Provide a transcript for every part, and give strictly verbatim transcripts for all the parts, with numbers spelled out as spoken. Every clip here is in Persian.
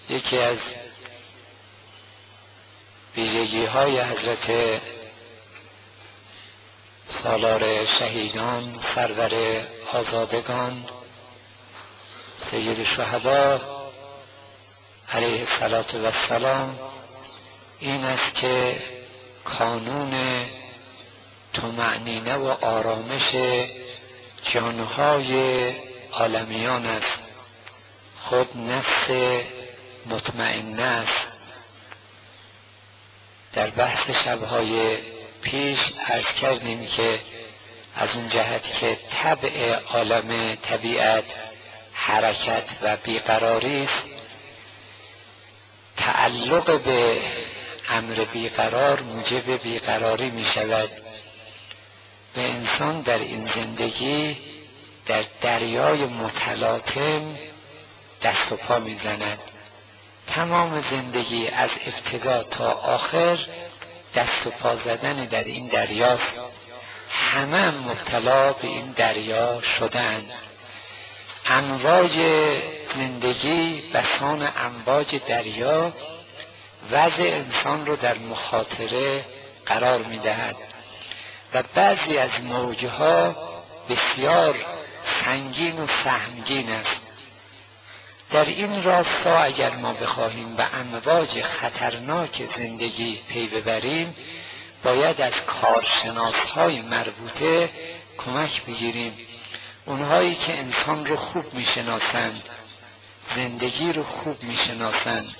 یکی از ویژگی های حضرت سالار شهیدان سرور آزادگان سید الشهدا علیه السلام این است که کانون طمأنینه و آرامش جانهای عالمیان است. خود نفس مطمئنه است. در بحث شبهای پیش عرض کردیم که از اون جهت که طبع عالم طبیعت حرکت و بیقراری است، تعلق به امر بیقرار موجب بیقراری می شود و انسان در این زندگی در دریای متلاطم دست و پا می زند. تمام زندگی از ابتدا تا آخر دست و پا زدن در این دریاست. همه هم مبتلا به این دریا شدند. امواج زندگی بسان امواج دریا وضع انسان رو در مخاطره قرار می دهد و بعضی از موجها بسیار سنگین و سهمگین است. در این راستا اگر ما بخواهیم به امواج خطرناک زندگی پی ببریم، باید از کارشناس‌های مربوطه کمک بگیریم. اونهایی که انسان رو خوب میشناسند، زندگی رو خوب میشناسند،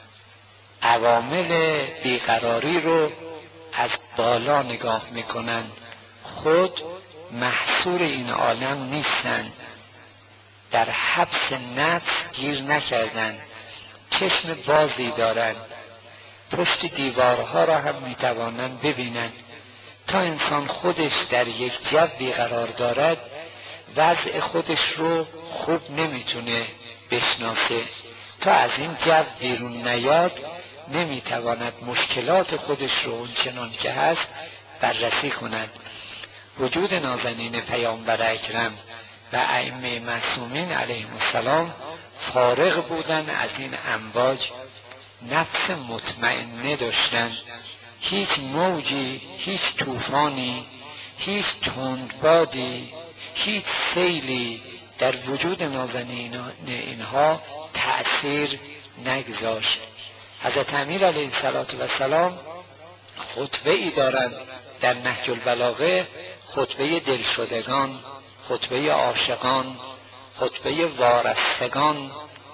عوامل بیقراری رو از بالا نگاه میکنند، خود محصور این عالم نیستند، در حبس نفس گیر نکردند، چشم بازی دارند، پشت دیوارها را هم میتوانند ببینند. تا انسان خودش در یک جوی قرار دارد وضع خودش رو خوب نمیتونه بشناسه. تا از این جو بیرون نیاد نمیتواند مشکلات خودش رو اونچنان که هست بررسی کند. وجود نازنین پیامبر اکرم و ائمه معصومین علیهم السلام فارغ بودن از این امواج، نفس مطمئنه داشتن. هیچ موجی، هیچ طوفانی، هیچ تندبادی، هیچ سیلی در وجود نازنین اینها تأثیر نگذاشت. حضرت امیر علیه السلام خطبه ای دارند در نهج البلاغه، خطبه دلشدگان، خطبه عاشقان، خطبه وارستگان،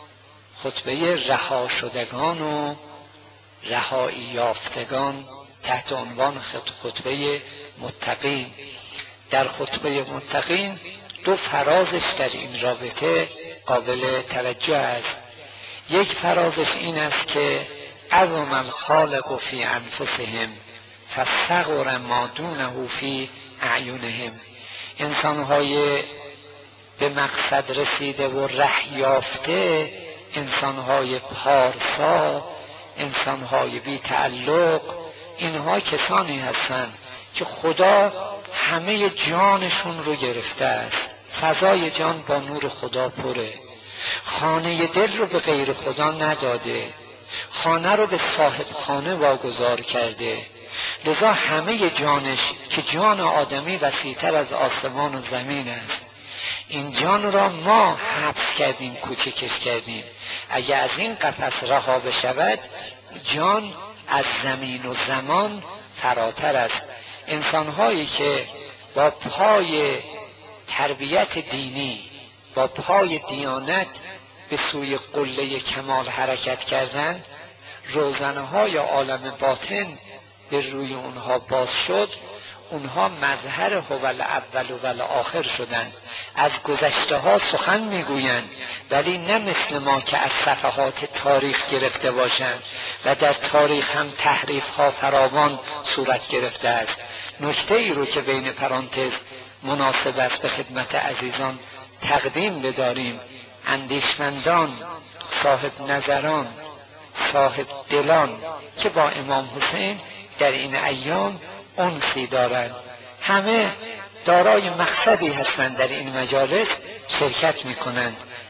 خطبه رها شدگان و رهایی یافتگان، تحت عنوان خطبه متقین. در خطبه متقین دو فرازش در این رابطه قابل توجه است. یک فرازش این است که عظم الخالق فی انفسهم فصغر ما دونه فی اعینهم. انسانهای به مقصد رسیده و ره یافته، انسانهای پارسا، انسانهای بی تعلق، اینها کسانی هستند که خدا همه جانشون رو گرفته است. فضای جان با نور خدا پره. خانه دل رو به غیر خدا نداده، خانه رو به صاحب خانه واگذار کرده. لذا همه جانش که جان آدمی وسیع‌تر از آسمان و زمین است، این جان را ما حبس کردیم، کوچکش کردیم. اگر از این قفس رها بشود، جان از زمین و زمان فراتر است. انسان‌هایی که با پای تربیت دینی، با پای دیانت به سوی قله کمال حرکت کردند، روزنه‌های عالم باطن به روی اونها باز شد. اونها مظهر هو الاول و الاخر شدند. از گذشته ها سخن میگویند، ولی نه مثل ما که از صفحات تاریخ گرفته باشند و در تاریخ هم تحریف ها فراوان صورت گرفته است. نکته ای رو که بین پرانتز مناسب است به خدمت عزیزان تقدیم بداریم: اندیشمندان، صاحب نظران، صاحب دلان که با امام حسین در این ایام انسی دارند، همه دارای مقصدی هستند، در این مجالس شرکت می کنند.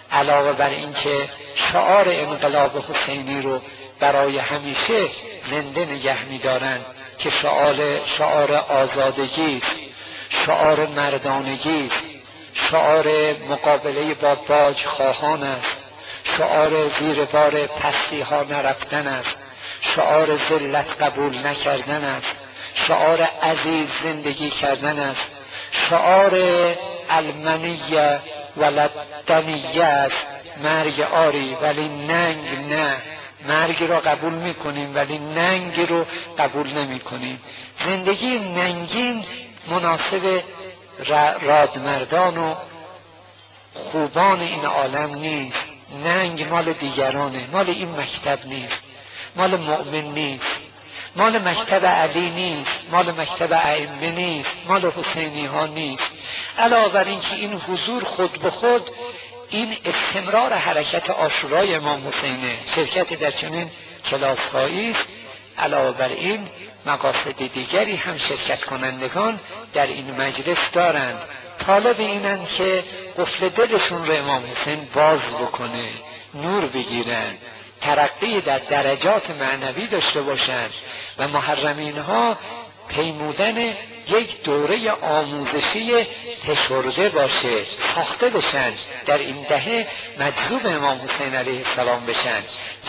علاوه بر این که شعار انقلاب حسینی رو برای همیشه زنده نگه می‌دارند که شعار شعار آزادگی است، شعار مردانگی است، شعار مقابله با باج خواهان است، شعار زیر بار پستی ها نرفتن است، شعار ذلت قبول نکردن است، شعار عزیز زندگی کردن است، شعار المنیه ولدنیه است. مرگ آری ولی ننگ نه، مرگ رو قبول میکنیم ولی ننگ رو قبول نمیکنیم. زندگی ننگین مناسب رادمردان و خوبان این عالم نیست. ننگ مال دیگرانه، مال این مکتب نیست، مال مؤمن نیست، مال مکتب علی نیست، مال مکتب ائمه نیست، مال حسینی ها نیست. علاوه بر این که این حضور خود به خود این استمرار حرکت عاشورای امام حسینه، شرکت در چنین کلاس‌هایی است. علاوه بر این مقاصد دیگری هم شرکت کنندگان در این مجلس دارند، طالب اینن که قفل دلشون رو امام حسین باز بکنه، نور بگیرن، ترقی در درجات معنوی داشته باشند و محرمین ها پیمودن یک دوره آموزشی فشرده باشه، ساخته بشن، در این دهه مجذوب امام حسین علیه السلام بشن.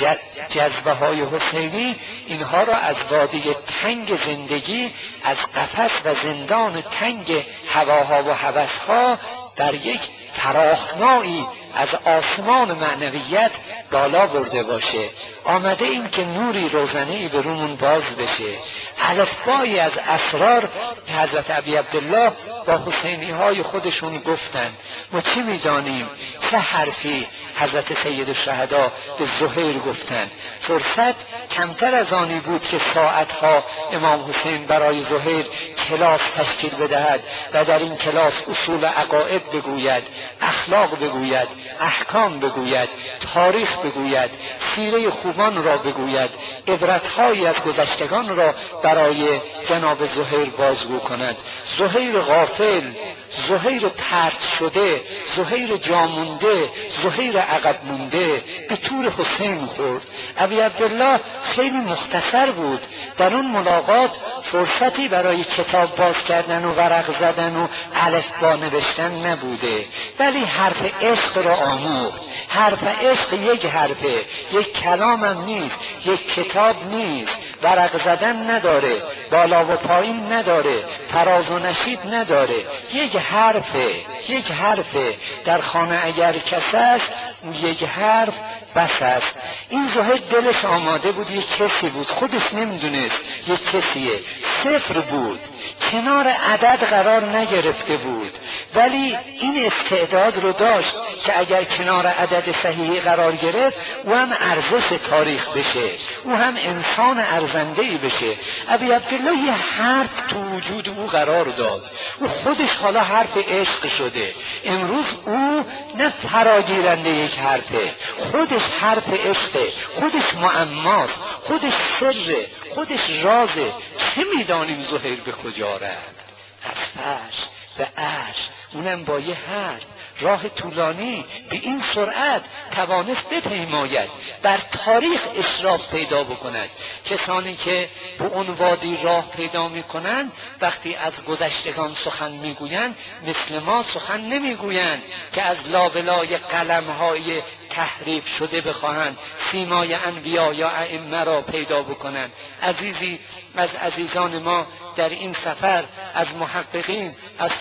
جذبه های حسینی اینها را از وادی تنگ زندگی، از قفس و زندان تنگ هواها و هوسها در یک فراخنایی از آسمان معنویت بالا برده باشه. آمده این که نوری روزنه‌ای به رومون باز بشه، الفبایی از اسرار که حضرت ابی عبدالله با حسینی های خودشون گفتن. ما چی میدانیم چه حرفی حضرت سید الشهدا به زهیر گفتن؟ فرصت کمتر از آنی بود که ساعتها امام حسین برای زهیر کلاس تشکیل بدهد و در این کلاس اصول عقاید بگوید، اخلاق بگوید، احکام بگوید، تاریخ بگوید، سیره خوبان را بگوید، عبرتهایی از گذشتگان را برای جناب زهیر بازگو کند. زهیر غافل، زهیر پرت شده، زهیر جامونده، زهیر عقب مونده به طور حسین خورد. ابی عبدالله خیلی مختصر بود، در اون ملاقات فرصتی برای کتاب باز کردن و ورق زدن و الفبا نوشتن نبوده، ولی حرف عشق را آموخت. حرف عشق یک حرفه، یک کلام هم نیست، یک کتاب نیست، ورق زدن نداره، بالا و پایین نداره، فراز و نشیب نداره، یک حرفه، یک حرفه. در خانه اگر کس است یک حرف بس است. این زهیر دلش آماده بود، یک کسی بود، خودش نمیدونست یک کسیه، صفر بود، کنار عدد قرار نگرفته بود، ولی این استعداد رو داشت که اگر کنار عدد صحیحی قرار گرفت او هم ارزش تاریخ بشه، او هم انسان ارزنده‌ای بشه. ابی عبدالله یه حرف تو وجود او قرار داد، او خودش حالا حرف عشق شده. امروز او نه فراگیرنده یک حرفه، خودش حرف عشقه، خودش معماست، خودش سره، خودش رازه. چه میدانیم زهیر به کجا رفت؟ از فرش به عرش، اونم با یه حرف. راه طولانی به این سرعت توانست بپیماید، بر تاریخ اشراف پیدا بکند. کسانی که به اون وادی راه پیدا میکنند وقتی از گذشتگان سخن میگویند مثل ما سخن نمیگویند که از لابلای قلمهای تحریف شده بخواهند سیمای انبیا یا ائمه را پیدا بکنند. عزیزی از عزیزان ما در این سفر از محققین، از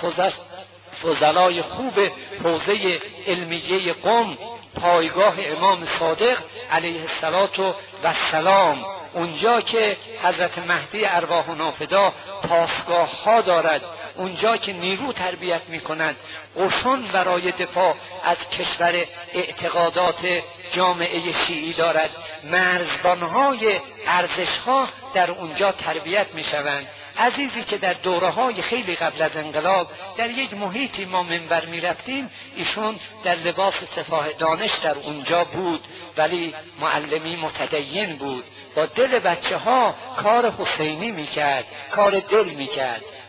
فضلای خوب حوزه علمیه قم، پایگاه امام صادق علیه السلام، اونجا که حضرت مهدی ارواح نافدا پاسگاه ها دارد، اونجا که نیرو تربیت می کند، قشون برای دفاع از کشور اعتقادات جامعه شیعی دارد، مرزبانهای ارزش ها در اونجا تربیت می شوند. عزیزی که در دوره های خیلی قبل از انقلاب در یک محیطی ما منبر می رفتیم، ایشون در لباس سفاه دانش در اونجا بود، ولی معلمی متدین بود، با دل بچه ها کار حسینی می کرد، کار دل می کرد.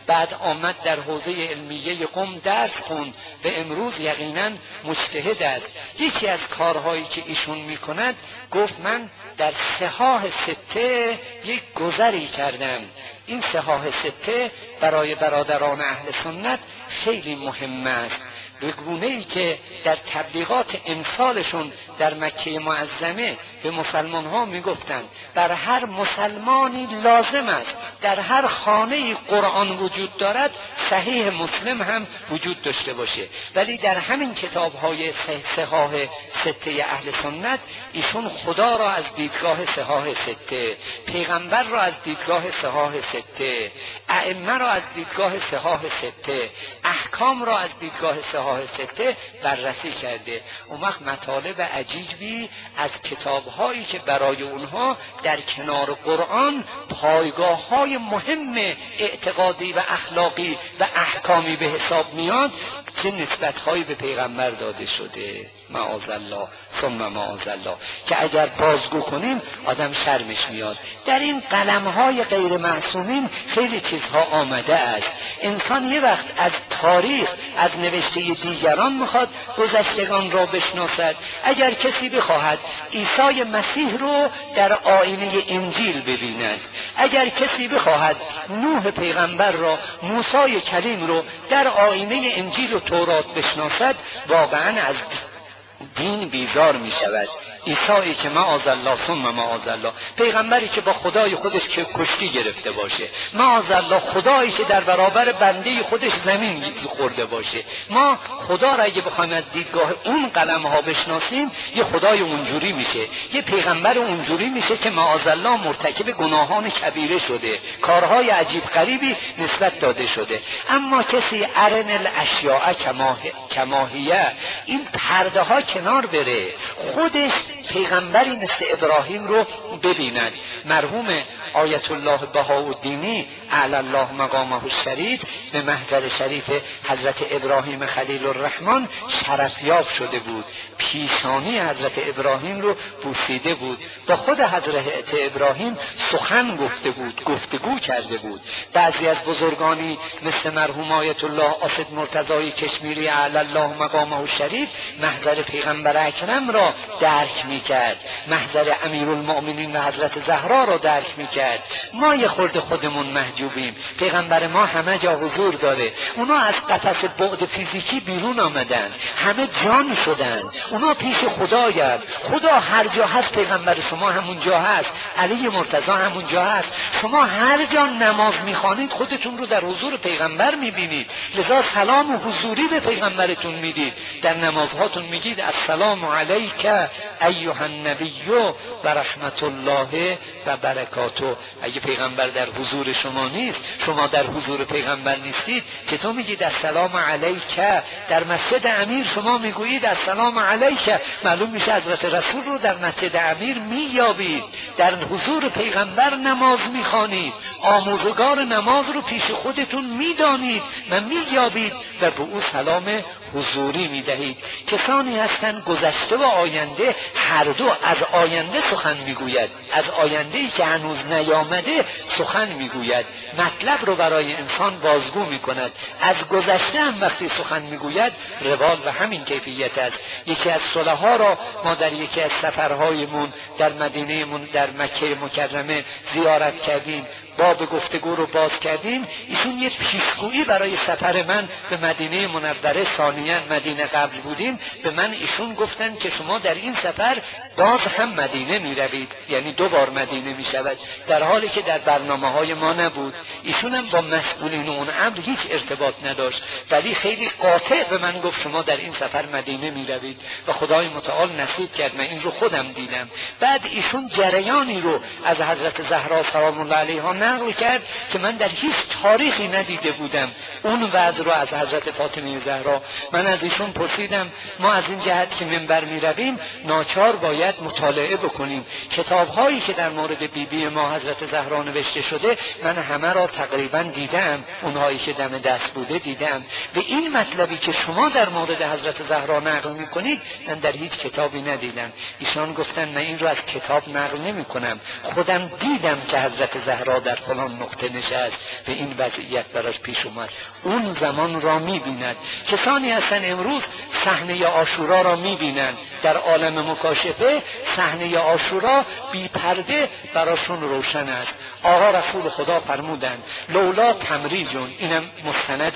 بعد آمد در حوزه علمیه قم درس خوند و امروز یقینا مجتهد است. یکی از کارهایی که ایشون میکند گفت من در صحاح سته یک گذری کردم. این صحاح سته برای برادران اهل سنت خیلی مهم است، به گونه‌ای که در تبلیغات امسالشون در مکه معظمه به مسلمان ها میگفتند بر هر مسلمانی لازم است در هر خانه قرآن وجود دارد صحیح مسلم هم وجود داشته باشه. ولی در همین کتاب های صحاح سته اهل سنت ایشون خدا را از دیدگاه صحاح سته، پیغمبر را از دیدگاه صحاح سته، ائمه را از دیدگاه صحاح سته، احکام را از دیدگاه صحاح سته بررسی کرده. اون وقت مطالب عجیبی از کتاب‌هایی که برای اونها در کنار قرآن پایگاه‌های مهم اعتقادی و اخلاقی و احکامی به حساب میاد که نسبت‌هایی به پیغمبر داده شده، معاذالله ثم معاذالله، که اگر بازگو کنیم آدم شرمش میاد. در این قلم‌های غیر معصومین خیلی چیزها آمده است. انسان یه وقت از تاریخ، از نوشته دیگران میخواد گذشتگان را بشناسد. اگر کسی بخواهد عیسی مسیح رو در آینه انجیل ببیند، اگر کسی بخواهد نوح پیغمبر را، موسی کلیم رو در آینه انجیل و تورات بشناسد، واقعا از دین بیزار می شود. عیسی که معاذالله ثم معاذالله، پیغمبری که با خدای خودش که کشتی گرفته باشه، معاذالله خدایی که در برابر بنده خودش زمین خورده باشه. ما خدا را اگه بخوایم از دیدگاه اون قلم ها بشناسیم، یه خدای اونجوری میشه، یه پیغمبر اونجوری میشه که معاذالله مرتکب گناهان کبیره شده، کارهای عجیب غریبی نسبت داده شده. اما کسی ارن الاشیاء کماهیه، این پرده ها کنار بره، خودش پیغمبری مثل ابراهیم رو ببیند. مرحوم آیت الله بهاءالدینی اعلی الله مقامه الشریف به محضر شریف حضرت ابراهیم خلیل الرحمن شرفیاب شده بود، پیشانی حضرت ابراهیم رو بوسیده بود، با خود حضرت ابراهیم سخن گفته بود، گفتگو کرده بود. بعضی از بزرگانی مثل مرحوم آیت الله اسد مرتضی کشمیری اعلی الله مقامه الشریف محضر پیغمبر اکرم را درک میکرد، محضر امیرالمؤمنین و حضرت زهرا را درک میکرد. ما یه خورده خودمون محجوبیم، پیغمبر ما همه جا حضور داره، اونا از قفس بعد فیزیکی بیرون آمدن، همه جان شدن، اونا پیش خدایند، خدا هر جا هست پیغمبر شما همون جا هست، علی مرتضی همون جا هست. شما هر جا نماز میخوانید خودتون رو در حضور پیغمبر میبینید، لذا سلام و حضوری به پیغمبرتون میدید. در نمازهاتون میگید السلام علیک ایها النبی و رحمت الله و برکاته. اگه پیغمبر در حضور شما نیست، شما در حضور پیغمبر نیستید، چطور میگید السلام علیک؟ در مسجد امیر شما میگویید السلام علیک، معلوم میشه حضرت رسول رو در مسجد امیر مییابید، در حضور پیغمبر نماز میخوانید، آموزگار نماز رو پیش خودتون میدانید و مییابید و به او سلام حضوری میدهید. کسانی هستند گذشته و آینده هر دو از آینده سخن میگوید، از آینده‌ای که هنوز نیامده سخن میگوید، مطلب رو برای انسان بازگو میکند. از گذشته هم وقتی سخن میگوید روال و همین کیفیت است. یکی از صلحا را ما در یکی از سفرهایمون در مدینه من در مکه مکرمه زیارت کردیم، باب گفتگو رو باز کردیم. ایشون یه پیشگویی برای سفر من به مدینه منوره، ثانیاً مدینه قبل بودیم، به من ایشون گفتن که شما در این سفر باز هم مدینه می روید، یعنی دو بار مدینه می شود، در حالی که در برنامه های ما نبود. ایشون هم با مسئولین اون امر هیچ ارتباط نداشت، ولی خیلی قاطع به من گفت شما در این سفر مدینه می روید و خدای متعال نصیب کرد من این رو خودم دیدم. بعد ایشون جریانی رو از حضرت زهرا سلام الله علیها نقل کرد که من در هیچ تاریخی ندیده بودم. اون وعد رو از حضرت فاطمه زهرا من از ایشون پرسیدم ما از این جهت که منبر می رویم ناچار باید مطالعه بکنیم. کتاب هایی که در مورد بی بی ما حضرت زهرا نوشته شده من همه را تقریبا دیدم، اونهایی که دم دست بوده دیدم. و این مطلبی که شما در مورد حضرت زهرا نقل می کنید من در هیچ کتابی ندیدم. ایشان گفتن من این رو از کتاب نقل نمی کنم، خودم دیدم که حضرت زهرا در فلان نقطه نشست به این وضعیت براش پیش اومد. اون زمان را می بیند. کسانی هستن امروز صحنه عاشورا را می بینند در عالم مکاشفه، صحنه عاشورا بی پرده براشون روشن است. آقا رسول خدا فرمودند لولا تمریجون، اینم مستند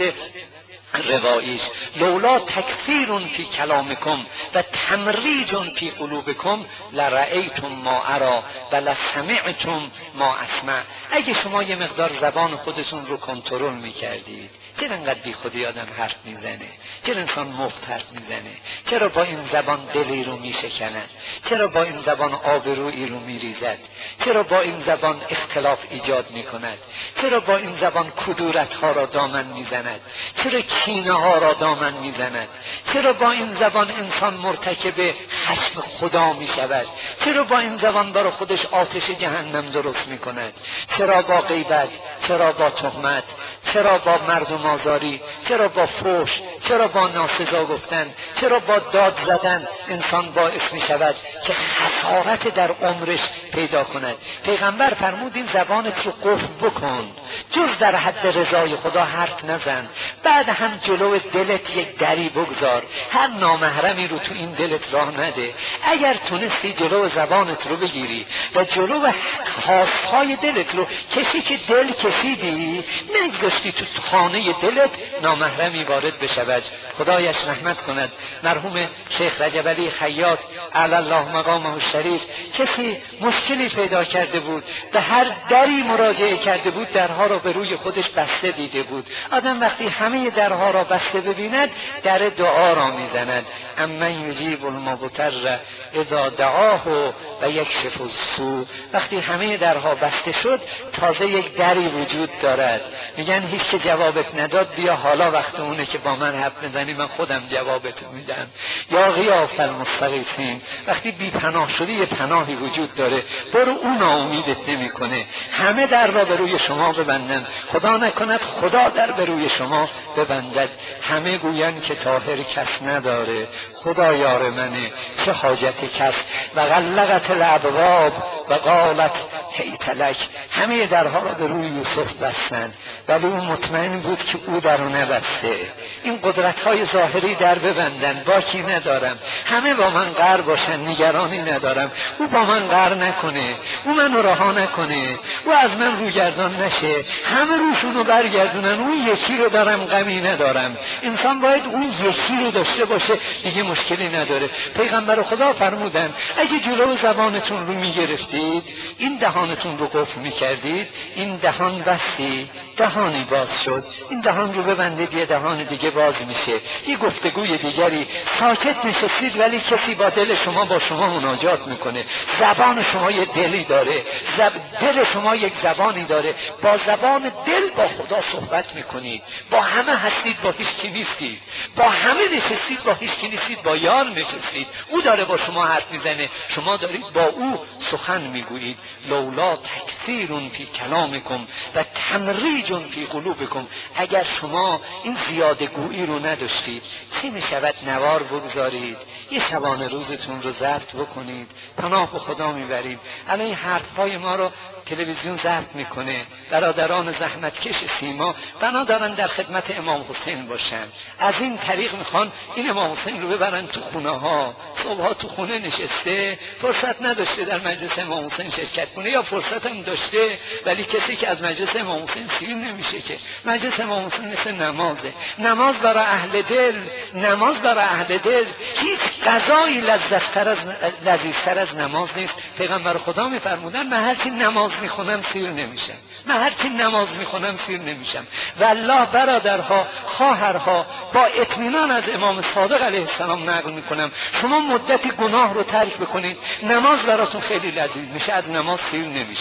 رواییش، لولا تکثیرون فی کلامکم و تمریجون فی قلوبکم لرأیتم ما ارا و لسمعتم ما اسمع. اگه شما یه مقدار زبان خودتون رو کنترل میکردید. چرا انقدر بی خودی آدم حرف میزنه؟ چرا انسان مفت حرف میزنه؟ چرا با این زبان دلی رو میشکند؟ چرا با این زبان آبرویی رو میریزد؟ چرا با این زبان اختلاف ایجاد میکند؟ چرا با این زبان کدورت ها را دامن میزند؟ چرا کینه ها را دامن میزند؟ چرا با این زبان انسان مرتکب خشم خدا میشود؟ چرا با این زبان برای خودش آتش جهنم درست میکند؟ چرا با غیبت؟ چرا با تهمت؟ چرا با مردم آزاری؟ چرا با فحش؟ چرا با ناسزا گفتن؟ چرا با داد زدن انسان باعث می شود که خسارت در عمرش پیدا کند؟ پیغمبر فرمود این زبانت رو قفل بکن، جز در حد رضای خدا حرف نزن. بعد هم جلو دلت یک دری بگذار، هر نامحرمی رو تو این دلت راه نده. اگر تونستی جلو زبانت رو بگیری و جلو خواستهای دلت رو کسی که دل کشیدی نگذاشتی تو خانه دلت نامحرمی وارد بشود. خدایش رحمت کند مرحوم شیخ رجب علی خیاط علی الله مقامه الشریف، کسی مشکلی پیدا کرده بود، به هر دری مراجعه کرده بود درها را به روی خودش بسته دیده بود. آدم وقتی همه درها را بسته ببیند در دعا را میزند. امن یجیب المضطر اذا دعاه و یکشف السوء. وقتی همه درها بسته شد تازه یک دری وجود دارد. میگن هیچ که جوابت نداد بیا حالا وقت اونه که با من حرف بزنی، من خودم جوابت میدم. یا غیاث المستغیثین، وقتی بی پناه شدی یه پناهی وجود داره، برو اون امیدت نمیکنه. همه در را به روی شما ببندن، خدا نکند خدا در به روی شما ببندد. همه گوین که طاهر کس نداره، خدا یار منه، چه حاجت کس. و غلقت الابواب و قالت هیت لک. همه درها را به روی یوسف بستند ولی اون مطمئن بود که او در رو نبسته. این قدرت های ظاهری در ببندن، باکی ندارم، همه با من قهر باشن، نگرانی ندارم، او با من قهر نکنه، او منو رها نکنه، او از من روگردان نشه، همه روشونو برگردونن، اون یکی رو دارم غمی ندارم. انسان باید اون یکی رو داشته باشه، دیگه مشکلی نداره. پیغمبر خدا فرمودن اگه جلو زبانتون رو میگرفتید، این دهانتون رو قفل میکردید، این دهان بستی دهانی باز شد، این دهان رو ببندید یه دهان دیگه باز میشه، یه گفتگوی دیگری. ساکت میشستید ولی کسی با دل شما با شما مناجات میکنه. زبان شما یه دلی داره، زب... دل شما یک زبانی داره، با زبان دل با خدا صحبت میکنید. با همه هستید با هیچ کی نیستید، با همه نشستید با هیچ کی نیستید، با یار نشستید، او داره با شما حرف میزنه، شما دارید با او سخن میگویید. لولا تکثیرون فی کلامکم و تمریجون فی قلوبکم. اگر شما این زیاده گویی رو نداشتید چی میشود؟ نوار بگذارید، یه شبانه روزتون رو ضبط بکنید، پناه به خدا میبرید. الان این حرفهای ما رو تلویزیون ضبط میکنه، برادران زحمتکش سیما بنا دارن در خدمت امام حسین باشن، از این طریق میخوان این امام حسین رو ببرن تو خونه ها. صبحها تو خونه نشسته، فرصت نداشته در مجلس امام حسین شرکت کنه، یا فرصت هم داشته ولی کسی که از مجلس امام حسین سیر نمیشه. که مجلس امام حسین مثل نمازه، نماز برای اهل دل، نماز برای اهل دل. هیچ غذایی لذت‌تر از لذیذتر از نماز نیست. پیغمبر خدا میفرمودن من هرچی نماز میخونم سیر نمیشم، من هرچی نماز میخونم سیر نمیشم. والله برادرها خواهرها با اطمینان از امام صادق علیه السلام نقل میکنم، شما مدتی گناه رو ترک بکنید، نماز براتون خیلی لذیذ میشه، از نماز سیر نمیشید.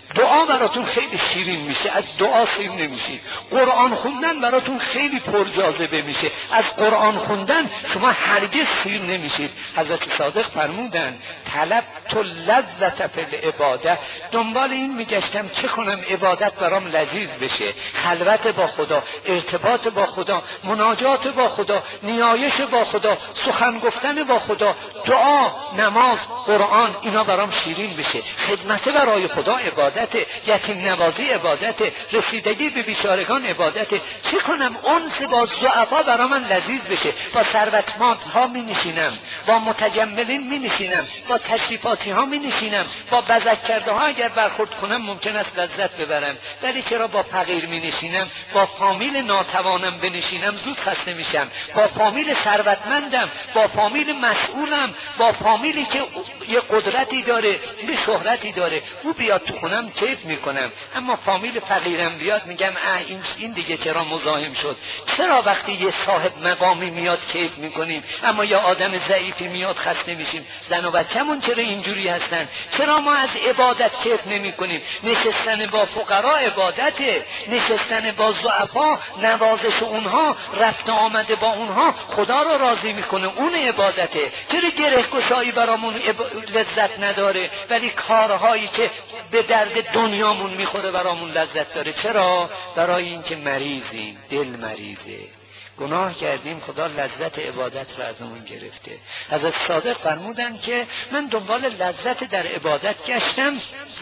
دعا براتون خیلی شیرین میشه، از دعا سیر نمیشید. قرآن خوندن براتون خیلی پرجاذبه میشه، از قرآن خوندن شما هرگز سیر نمیشید. حضرت صادق فرمودن طلب تو لذت فی العباده، دنبال این میگشتم چه کنم عبادت برام لذیذ بشه، خلوت با خدا، ارتباط با خدا، مناجات با خدا، نیایش با خدا، سخن گفتن با خدا، دعا، نماز، قرآن، اینا برام شیرین بشه. خدمت برای خدا عبادته، یتیم نوازی عبادته، رسیدگی به بیچارگان عبادته. چه کنم انس با ضعفا برام من لذیذ بشه، با ثروتمند ها می نشینم، با متجملین می نشینم، با تشریفاتی ها می نشینم، با بزک کرده ها اگر برخورد کنم ممکن است لذت ببرم، ولی چرا با فقیر می نشینم، با فامیل ناتوانم بنشینم زود خسته میشم، با فامیل ثروتمندم، با فامیل مسئولم، با فامیلی که یه قدرتی داره، یه شهرتی داره، او بیاد تو خونم کیف میکنم، اما فامیل فقیرم بیاد میگم اه این این دیگه چرا مزاحم شد. چرا وقتی یه صاحب مقامی میاد کیف میکنیم اما یا آدم ضعیفی میاد خسته میشیم؟ زن و بچه‌مون چرا اینجوری هستن؟ چرا ما از عبادت کیف نمیکنیم؟ نشستن با فقرا عبادته، نشستن با ضعفا، نوازش اونها، رفت آمده با اونها خدا رو راضی میکنه، اون عبادته. چرا گره گشایی برامون لذت نداره ولی کارهایی که به درد دنیامون میخوره برامون لذت داره؟ چرا؟ برای اینکه مریضیم، دل مریضه، گناه کردیم، خدا لذت عبادت رو ازمون گرفته. حضرت صادق فرمودن که من دنبال لذت در عبادت گشتم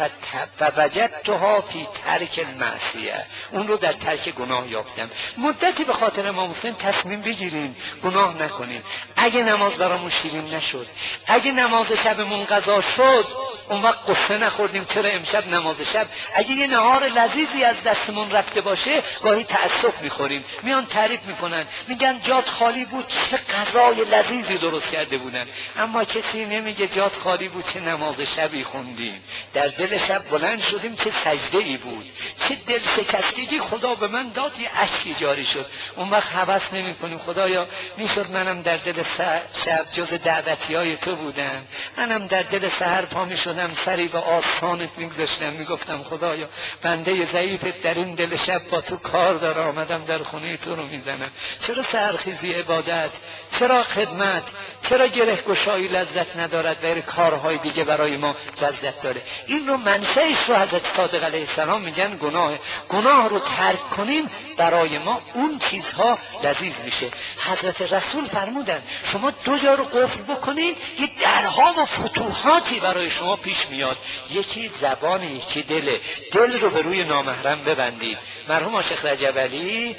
فوجدتها فی ترک المعصیه، اون رو در ترک گناه یافتم. مدتی به خاطر ما مسلم تصمیم بگیریم گناه نکنیم. اگه نماز برامون شیرین نشد، اگه نماز شبمون قضا شد، اون وقت قصه نخوردیم چرا امشب نماز شب. اگه یه نهار لذیذی از دستمون رفته باشه گاهی تأسف میخوریم، میان تعریف میکنن، میگن جات خالی بود، چه غذای لذیذی درست کرده بودن. اما کسی نمیگه جات خالی بود، چه نماز شبی خوندیم، در دل شب بلند شدیم، چه سجده ای بود، چه دل شکستگی خدا به من داد، یه اشکی جاری شد. اون وقت هوس نمی کنیم خدایا میشد منم در دل شب جز دعوتی های تو بودم، منم در دل سحر پا می شدم سری به آستانت میگذاشتم، میگفتم خدایا بنده ضعیفت در این دل شب با تو کار داره، آمدم در خونه تو رو میزنم. چرا سحرخیزی عبادت؟ چرا خدمت؟ چرا گره گشایی لذت ندارد و کارهای دیگه برای ما لذت داره؟ این رو منشأش رو حضرت صادق علیه السلام میگن گناه. گناه رو ترک کنیم برای ما اون چیزها لذیذ میشه. حضرت رسول فرمودن شما دو جا رو قفل بکنید یه درها و فتوحاتی برای شما پیش میاد، یکی زبان، یکی دل. دل رو به روی نامحرم ببندید. مرحوم شیخ رجب علی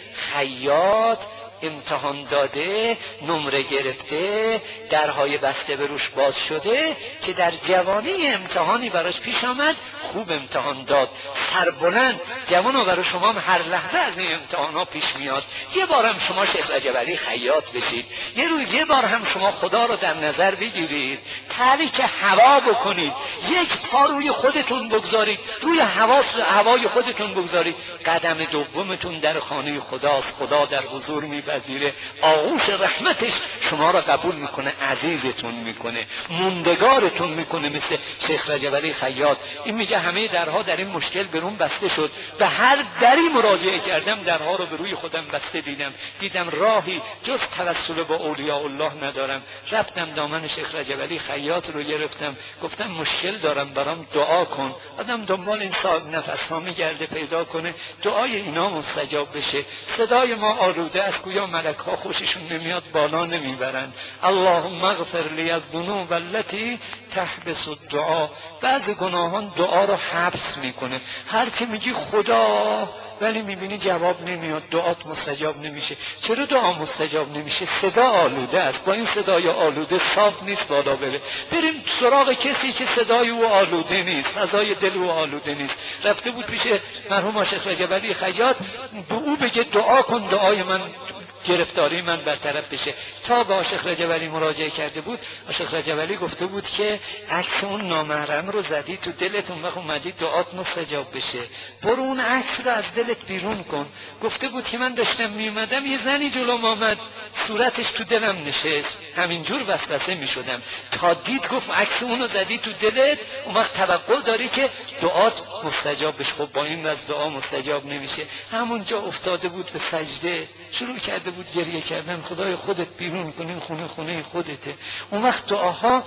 خیاط امتحان داده، نمره گرفته، درهای بسته به روش باز شده که در جوانی امتحانی براش پیش آمد، خوب امتحان داد، سربلند. جوانا برای شما هم هر لحظه از این امتحان ها پیش میاد. یه بار هم شما شیخ رجب علی خیاط بشید، یه روز یه بار هم شما خدا رو در نظر بگیرید، تحریک هوا بکنید، یک پا روی خودتون بگذارید، روی هوا هوای خودتون بگذارید. قدم دومتون در خانه خداست، خدا در حضور می وزیر آغوش رحمتش شما را قبول میکنه، عزیزتون میکنه، موندگارتون میکنه. مثل شیخ رجب علی خیاط این میگه همه درها در این مشکل برون بسته شد، به هر دری مراجعه کردم درها رو به روی خودم بسته دیدم، دیدم راهی جز توسل با اولیاء الله ندارم. رفتم دامن شیخ رجب علی خیاط رو گرفتم، گفتم مشکل دارم، برام دعا کن. آدم دنبال این صاحب نفس ها میگرده پیدا کنه دعای اینا مستجاب بشه. صدای ما آلوده از گویا ملک ها خوششون نمیاد، بالا نمیبرن. اللهم اغفر لی الذنوب التي تحبس الدعاء. بعض گناهان دعا رو حبس میکنه. هر کی میگی خدا ولی میبینی جواب نمیاد، دعات مستجاب نمیشه. چرا دعا مستجاب نمیشه؟ صدا آلوده است. با این صدای آلوده صاف نیست بالا بره. بریم سراغ کسی که صدای او آلوده نیست، فضای دل او آلوده نیست. رفته بود پیش مرحوم شیخ رجب علی خیاط، به او بگه دعا کن دعای من، گرفتاری من برطرف بشه. تا با شیخ رجب علی مراجعه کرده بود، شیخ رجب علی گفته بود که عکس اون نامحرم رو زدی تو دلتون، وقت اومدی دعات مستجاب بشه، برو اون عکس رو از دلت بیرون کن. گفته بود که من داشتم میومدم یه زنی جلوم آمد، صورتش تو دلم نشست، همینجور وسوسه می شدم تا دید گفت عکس اونو زدی تو دلت، اون وقت توقع داری که دعات مستجاب بشه. خب با این وضع دعا مستجاب نمیشه. همونجا افتاده بود به سجده، شروع کرده بود گریه کردن، خدای خودت بیرون کن، این خونه خونه خودته. اون وقت دعاها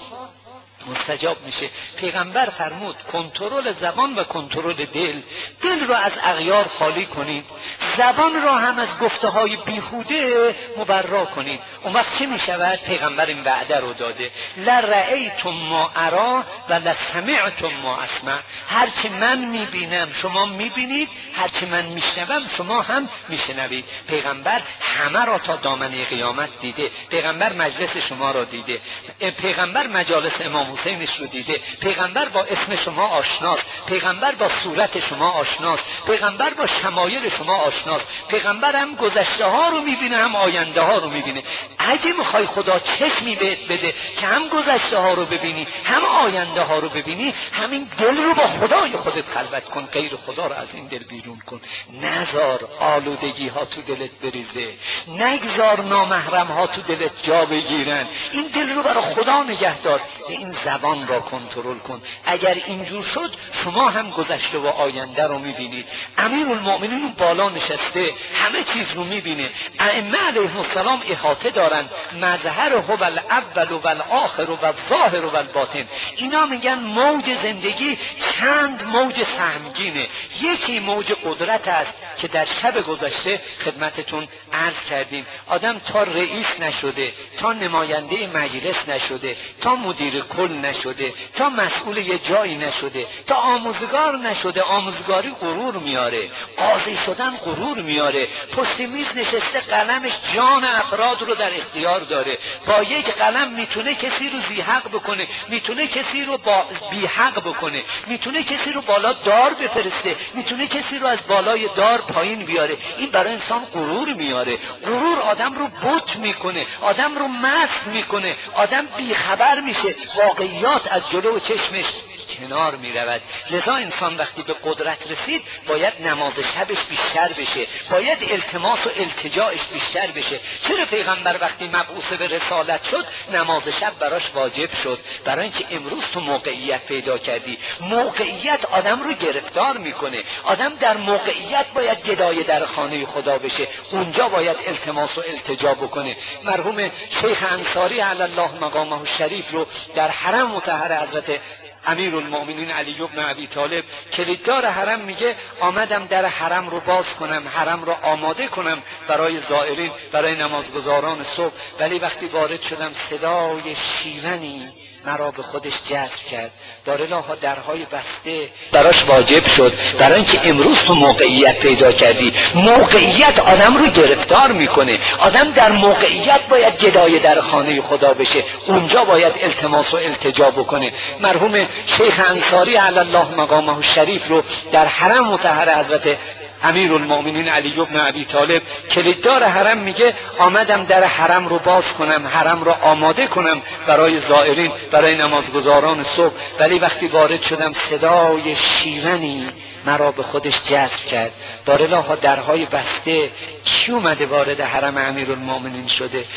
مستجاب میشه. پیغمبر فرمود کنترل زبان و کنترل دل. دل رو از اغیار خالی کنید، زبان را هم از گفته های بیهوده مبرا کنید. اون وقت چه میشود؟ پیغمبر این وعده رو داده، لرأیتم ما ارا و لسمعتم ما اسمع. هرچی من میبینم شما میبینید، هرچی من میشنوم شما هم میشنوید. پیغمبر همه را تا دامنه قیامت دیده. پیغمبر مجلس شما را دیده، پیغمبر مجالس امام حسینش رو دیده، پیغمبر با اسم شما آشناست، پیغمبر با صورت شما آشناست، پیغمبر با شمایل شما آشناست. پیغمبر هم گذشته ها رو میبینه هم آینده ها رو میبینه. اگه میخوای خدا چشمی بهت بده که هم گذشته ها رو ببینی هم آینده ها رو ببینی، همین دل رو با خدای خودت خلوت کن، غیر خدا رو از این دل بیرون کن. نذار آلودگی ها تو دلت بریزه، نگذار نامحرم ها تو دلت جا بگیرن. این دل رو برای خدا نگه دار، این زبان را کنترل کن. اگر اینجور شد شما هم گذشته و آینده رو میبینید. امیرالمؤمنین بالا نشسته همه چیز رو میبینه. ائمه علیهم السلام احاطه دارن، مظهر هو الاول و الاخر و الظاهر و الباطن. اینا میگن موج زندگی چند موج سهمگینه. یکی موج قدرت است که در شب گذشته خدمتتون عرض کردیم. آدم تا رئیس نشده، تا نماینده مجلس نشده، تا مدیر کل نشده، تا مسئول یه جایی نشده، تا آموزگار نشده، آموزگاری غرور میاره، قاضی شدن غرور میاره. پشت میز نشسته قلمش جان افراد رو در اختیار داره، با یک قلم میتونه کسی رو ذی حق بکنه، میتونه کسی رو با بی حق بکنه، میتونه کسی رو بالا دار بفرسته، میتونه کسی رو از بالای دار پایین بیاره. این برای انسان غرور میاره. غرور آدم رو بت میکنه، آدم رو مست میکنه، آدم بیخبر میشه، واقعیات از جلو چشمش کنار می رود. لذا انسان وقتی به قدرت رسید باید نماز شبش بیشتر بشه، باید التماس و التجاعش بیشتر بشه. چرا پیغمبر وقتی مبعوث به رسالت شد نماز شب براش واجب شد؟ برای اینکه امروز تو موقعیت پیدا کردی. موقعیت آدم رو گرفتار میکنه. آدم در موقعیت باید گدای در خانه خدا بشه، اونجا باید التماس و التجا بکنه. مرحوم شیخ انصاری علی الله مقامه الشریف رو در حرم مطهر حضرت امیرالمؤمنین علی بن ابی طالب کلیددار حرم میگه آمدم در حرم رو باز کنم، حرم رو آماده کنم برای زائرین، برای نمازگزاران صبح، ولی وقتی وارد شدم صدای شیرنی مرا به خودش جذب کرد. دارالله درهای بسته براش واجب شد، برای اینکه امروز تو موقعیت پیدا کردی. موقعیت آدم رو گرفتار میکنه. آدم در موقعیت باید گدای در خانه خدا بشه، اونجا باید التماس و التجا بکنه. مرحوم شیخ انصاری علی الله مقامه الشریف رو در حرم مطهر حضرت امیرالمؤمنین علی بن ابی طالب کلیددار حرم میگه آمدم در حرم رو باز کنم، حرم رو آماده کنم برای زائرین، برای نمازگزاران صبح، ولی وقتی وارد شدم صدای شیرنی مرا به خودش جذب کرد. بارالله درهای بسته، کی اومده وارد حرم امیرالمؤمنین شده؟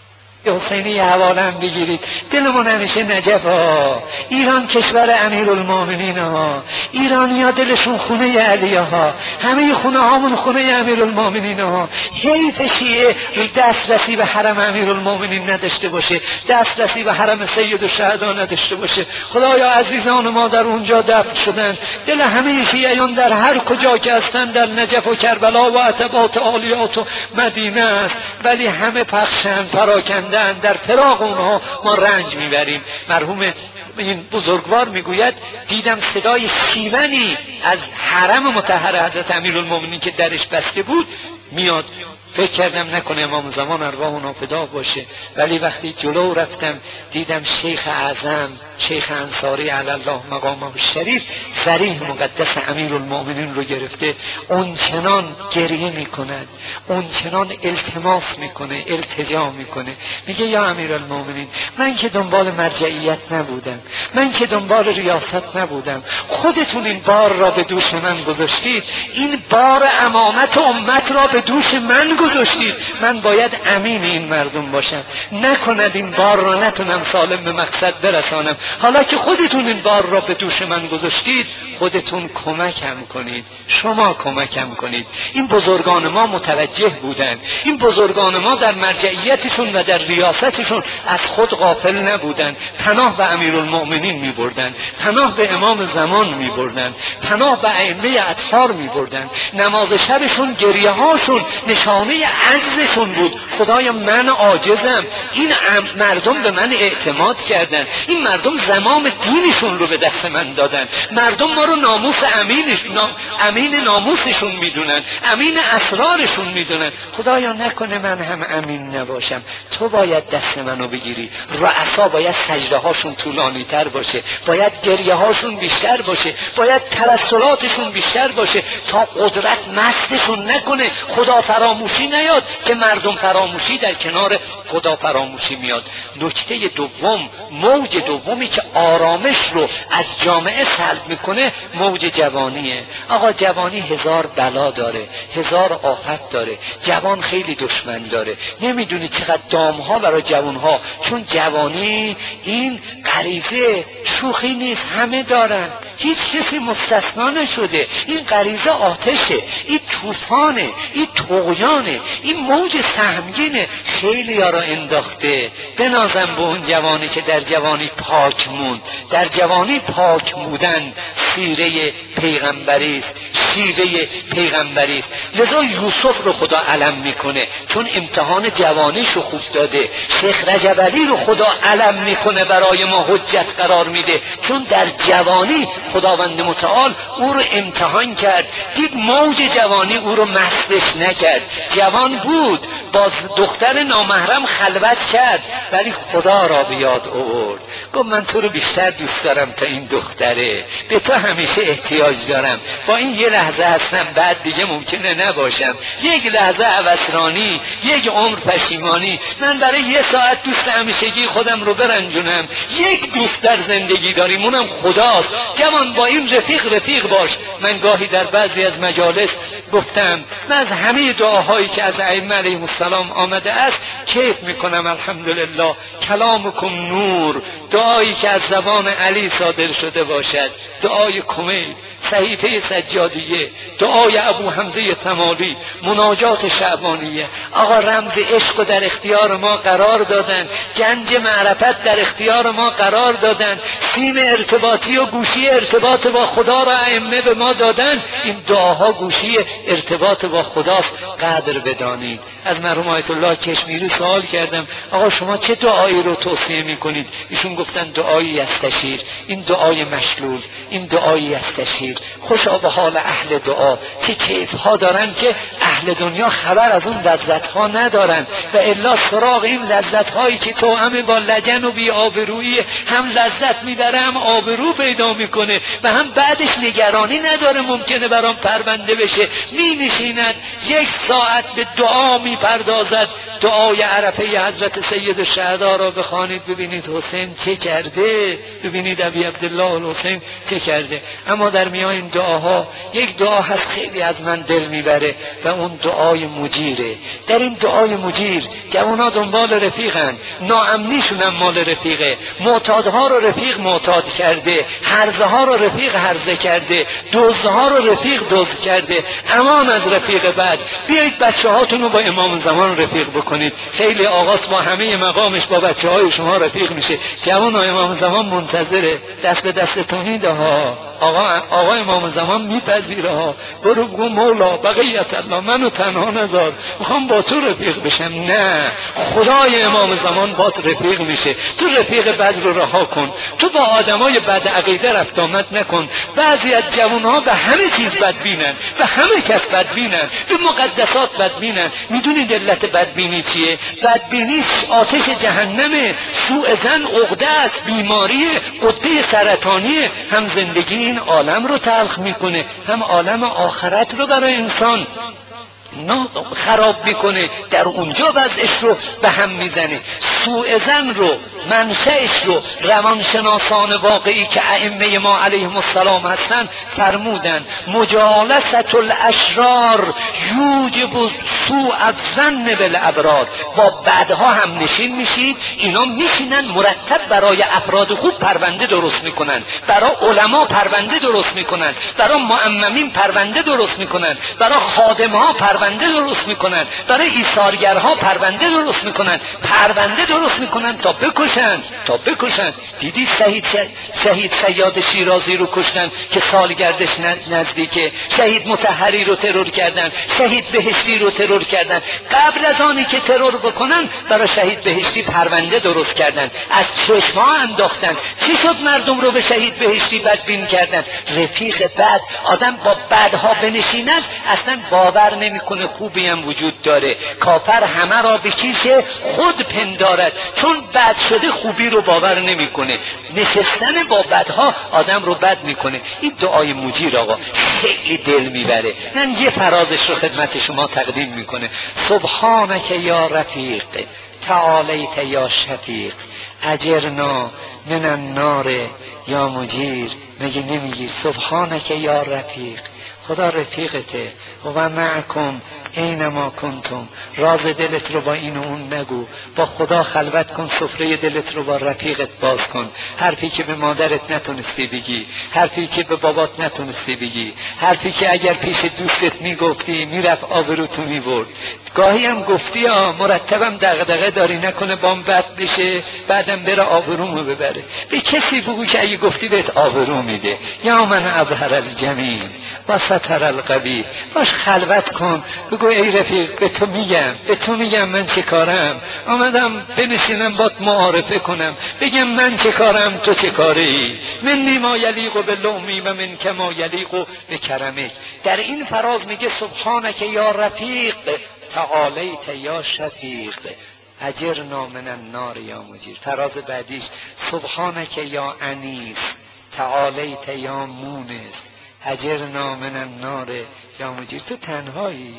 حسینی حواله هم بگیرید. دلمون همیشه نجف ها، ایران کشور امیرالمؤمنین ها، ایرانی ها دلشون خونه علی ها، همه خونه هامون خونه امیرالمؤمنین ها. حیف شیعه دسترسی به حرم امیرالمؤمنین نداشته باشه، دسترسی به حرم سید الشهدا نداشته باشه. خدایا عزیزان ما در اونجا دفن شدن، دل همه شیعیان در هر کجا که هستن در نجف و کربلا و عتبات عالیات و مدینه است، ولی همه پخشن، پراکن در فراق اونها ما رنج میبریم. مرحوم این بزرگوار میگوید دیدم صدای شیونی از حرم مطهر حضرت امیرالمؤمنین که درش بسته بود میاد. فکر کردم نکنه امام زمان ارواح اونا فدا باشه، ولی وقتی جلو رفتم دیدم شیخ اعظم شیخ انصاری علی الله مقامه الشریف ضریح مقدس امیرالمؤمنین رو گرفته، اون چنان گریه میکند، اون چنان التماس میکنه، التجا میکنه، میگه یا امیرالمؤمنین من که دنبال مرجعیت نبودم، من که دنبال ریاست نبودم، خودتون این بار را به دوش من گذاشتید، این بار امامت امت را به دوش من گذاشتید، من باید امین این مردم باشم، نکند این بار را نتونم سالم به مقصد برسانم. حالا که خودتون این بار را به دوش من گذاشتید، خودتون کمکم کنید، شما کمکم کنید. این بزرگان ما متوجه بودند، این بزرگان ما در مرجعیتشون و در ریاستشون از خود غافل نبودند، پناه به امیرالمؤمنین می بردند، پناه به امام زمان می بردند، پناه به ائمه اطهار می بردند. نماز شبشون، گریه هاشون نشانه عجزشون بود. خدایا من عاجزم، این مردم به من اعتماد کردن، این مردم زمام دینشون رو به دست من دادن، مردم ما رو ناموس امینش نام، امین ناموسشون میدونن، امین اسرارشون میدونن. خدایا نکنه من هم امین نباشم، تو باید دست منو بگیری. رؤسا باید سجده هاشون طولانی تر باشه، باید گریه هاشون بیشتر باشه، باید توسلاتشون بیشتر باشه تا قدرت مستشون نکنه، خدا فراموشی نیاد که مردم فراموشی در کنار خدا فراموشی میاد. نکته دوم، موج دومی که آرامش رو از جامعه سلب میکنه، موج جوانیه. آقا جوانی هزار بلا داره، هزار آفت داره، جوان خیلی دشمن داره. نمیدونی چقدر دامها برای جوانها، چون جوانی این غریزه شوخی نیست، همه دارن، هیچ کسی مستثنا نشده. این غریزه آتشه، این طوفانه، این طغیانه، این موج سهمگینه، خیلی ها را انداخته. بنازم به اون جوانی که در جوانی پاک موند. در جوانی پاک بودن سیره پیغمبری است، شیوه پیغمبری است. لذا یوسف رو خدا علم میکنه چون امتحان جوانیش رو خوب داده. شیخ رجب علی رو خدا علم میکنه، برای ما حجت قرار میده، چون در جوانی خداوند متعال او رو امتحان کرد، دید موج جوانی او رو مستش نکرد. جوان بود، با دختر نامحرم خلوت کرد، ولی خدا را به یاد آورد. گفت من تو رو بیشتر دوست دارم تا این دختره، به تو همیشه احتیاج دارم، با این یه لحظه هستم، بعد دیگه ممکنه نباشم. یک لحظه عوضرانی، یک عمر پشیمانی. من برای یه ساعت دوست همیشگی خودم رو برنجونم. یک دوست در زندگی داریم، اونم خداست. جوان با این رفیق رفیق باش. من گاهی در بعضی از مجالس گفتم من از همه دعاهایی که از ائمه علیهم السلام آمده است کیف میکنم. الحمدلله کلامکم نور، دعایی که از زبان علی صادر شده باشد، دعای کمیل، صحیفه سجادیه، دعای ابو حمزه تمالی، مناجات شعبانیه. آقا رمز عشق در اختیار ما قرار دادن، گنج معرفت در اختیار ما قرار دادن، سیم ارتباطی و گوشی ارتباط با خدا را ائمه به ما دادن. این دعاها گوشی ارتباط با خداست، قدر بدانید. از مرحوم آیت الله کشمیری سوال کردم آقا شما چه دعایی رو توصیه میکنید؟ ایشون گفتن دعای یستشیر. این دعای مشلول، این دعای یستشیر. خوشا به حال اهل دعا، چه کیف ها دارن که اهل دنیا خبر از اون لذت ها ندارن، و الا سراغ این لذت هایی که توأم با لجن و بی آبرویی، هم لذت میبره هم آبرو پیدا میکنه و هم بعدش نگرانی نداره ممکنه برام پرونده بشه. می نشیند یک ساعت به دعا میپردازد. دعای عرفه حضرت سید الشهدا را بخوانید، ببینید حسین چه کرده، ببینید ابی عبدالله الحسین چه کرده. اما در میان این دعاها یک دعا هست خیلی از من دل میبره و اون دعای مجیره. در این دعای مجیر جوانا دنبال رفیقن، ناامنیشون هم مال رفیقه، معتادها رو رفیق معتاد کرده، هرزه ها رو رفیق هرزه کرده، دزدها رو رفیق دزد کرده. امان از رفیق بد. بیایید بچه هاتون رو با امام زمان رفیق بکنید. خیلی آقاست با همه مقامش با بچه های شما رفیق میشه. جوان امام زمان منتظره، دست به دست تو میده ها. آقا آقا امام زمان میپذیره ها. برو بگو مولا بقیت الله منو تنها نذار، میخوام با تو رفیق بشم. نه، خدای امام زمان با رفیق میشه. تو رفیق بد رو رها کن، تو با آدمای بد عقیده رفت آمد نکن. بعضی از جوانها به همه چیز بدبینن، به همه کس بدبینن، به مقدسات بدبینن. میدونید علت بدبینی چیه؟ بدبینی آتش جهنمه، سوء ظن عقده است، بیماری غده سرطانی. هم زندگی این عالم رو تلخ میکنه، هم عالم آخرت رو برای انسان. خراب میکنه، در اونجا وضعش رو به هم میزنه. سوء ظن رو، منشأش رو روانشناسان واقعی که ائمه ما علیهم السلام هستن فرمودن مجالست الاشرار یوجب سوء الظن بالابرار. با بدها هم نشین میشید، اینا میشینن مرتب برای افراد خوب پرونده درست میکنن، برای علما پرونده درست میکنن، برای مؤمنین پرونده درست میکنن، برای خادمها پرونده درست میکنن، برای ایثارگرها پرونده درست میکنن، پرونده درست میکنن تا بکشن تا بکشن. دیدی شهید شهید صیاد شیرازی رو کشتن که سالگردش نزدیکه، شهید مطهری رو ترور کردن، شهید بهشتی رو ترور کردن. قبل از آنی که ترور بکنن برای شهید بهشتی پرونده درست کردن، از چشم ها انداختن. چی شد مردم رو به شهید بهشتی بدبین کردن؟ رفیق بد. آدم با بدها بنشیند اصلا باور نمیکنه خوبی هم وجود داره. کافر همه را به کیش خود پندارد، چون بد شده خوبی رو باور نمیکنه. نشستن با بدها آدم رو بد میکنه. این دعای مجیر آقا خیلی دل میبره. من یه فرازش رو خدمت شما تقدیم میکنه. سبحانک یا رفیق تعالیت یا شفیق اجرنا من النار یا مجیر. مگه نمیگی سبحانک یا رفیق؟ خدا رفیقته و معکم اینما کنتم. راز دلت رو با این و اون نگو، با خدا خلوت کن، سفره دلت رو با رفیقت باز کن. حرفی که به مادرت نتونستی بگی، حرفی که به بابات نتونستی بگی، حرفی که اگر پیش دوستت میگفتی میرفت آبروتو میبرد. گاهی هم گفتی ها مرتبم دغدغه داری نکنه بام بد بشه بعدم بره آبرومو ببره. به کسی بگو که اگه گفتی بهت آبرو میده. یا من ابهر الجمیل و ستر القبیح. باش خلوت کن، بگو ای رفیق به تو میگم به تو میگم من چه کارم، آمدم بنشینم بات معارفه کنم، بگم من چه کارم تو چه کاری. من نیما یلیق و به لومی و من کما یلیق و به کرمک. در این فراز میگه سبحانک یا رفیق تعالیت یا شفیق اجرنا من النار یا مجیر. فراز بعدیش سبحانک یا انیس تعالیت یا مونس اجرنا من النار یا مجیر. تو تنهایی؟